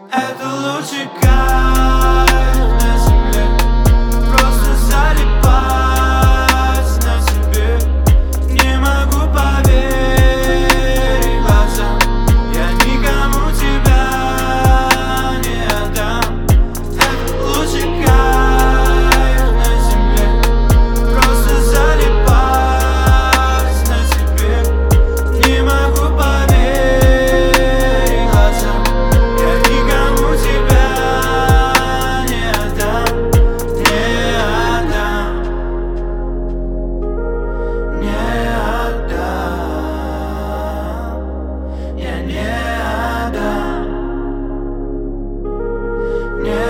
Это лучший кайф на земле. Просто залипать на тебе. Не могу поверить глазам. Я никому тебя не отдам. Это лучший кайф на земле. Просто залипать на тебе. Не могу поверить глазам. Я никому тебя не отдам. Не отдам. Не отдам. Я не отдам. Не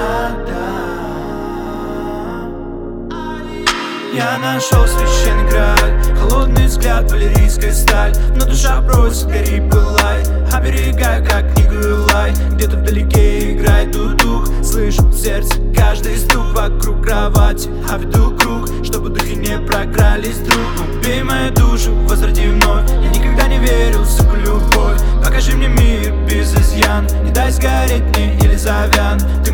отдам. Я нашел священный граль, холодный взгляд, валерийская сталь. Но душа просит, гори, пылай. Оберегай, как книгу Илай. Где-то вдалеке играет дудук. Слышу в сердце каждый стук вокруг кровати. Обведу круг, чтобы духи не прокрались друг. Убей мою душу, возроди вновь. Я никогда не верил в суку любовь. Покажи мне мир без изъян. Не дай сгореть мне или завян.